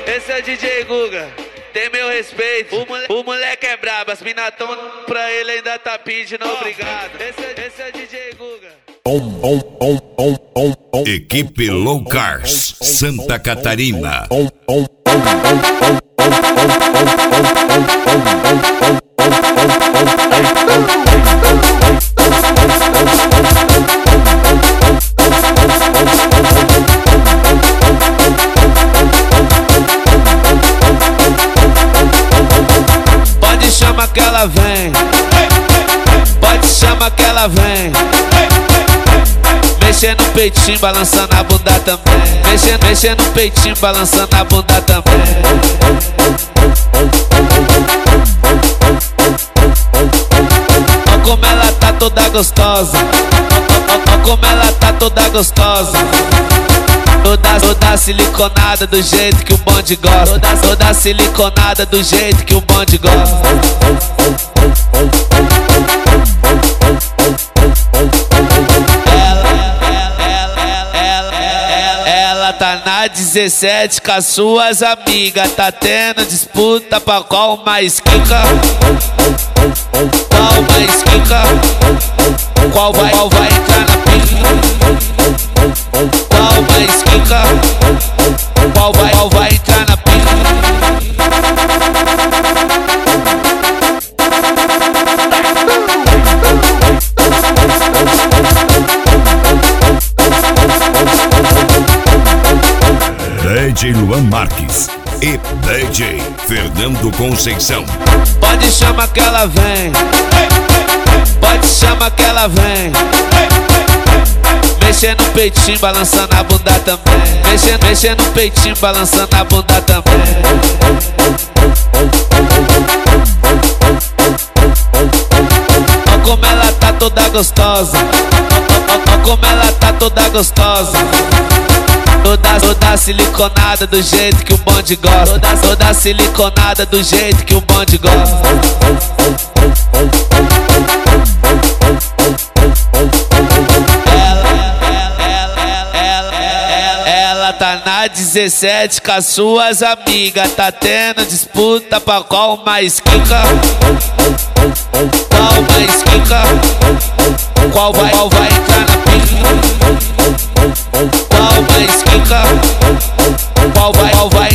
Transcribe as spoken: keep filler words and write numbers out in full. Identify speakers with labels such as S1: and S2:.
S1: Esse é o D J Guga, tem meu respeito. O, mole... o moleque é brabo, as mina tão pra ele ainda tá pedindo obrigado. Esse é, esse é o D J Guga.
S2: Om, om, om, om, om, om. Equipe Low Cars, Santa Catarina. Om, om, om, om, om,
S1: pode chamar que ela vem, pode chamar que ela vem. Mexendo no peitinho, balançando a bunda também. Mexendo, mexendo no peitinho, balançando a bunda também. Olha como ela tá toda gostosa. Olha como ela tá toda gostosa. Toda, toda siliconada do jeito que o bonde gosta. Toda, toda siliconada do jeito que o bonde gosta. Ela tá na dezessete com as suas amigas. Tá tendo disputa pra qual mais quica. Qual mais quica. Qual vai, qual vai entrar na pica. Qual mais quica. Qual vai, qual vai entrar na pica.
S2: D J Luan Marques e D J Fernando Conceição.
S1: Pode chamar que ela vem, pode chamar que ela vem. Mexendo no peitinho, balançando a bunda também. Mexendo, mexendo no peitinho, balançando a bunda também. Olha como ela tá toda gostosa. Olha como ela tá toda gostosa. Toda, toda siliconada do jeito que o bonde gosta. Toda, toda siliconada do jeito que o bonde gosta. Ela, ela, ela, ela, ela tá na dezessete com as suas amigas. Tá tendo disputa pra qual mais quica. Qual mais quica. Qual vai, qual vai entrar na pica. Qual mais quica. Qual vai, qual vai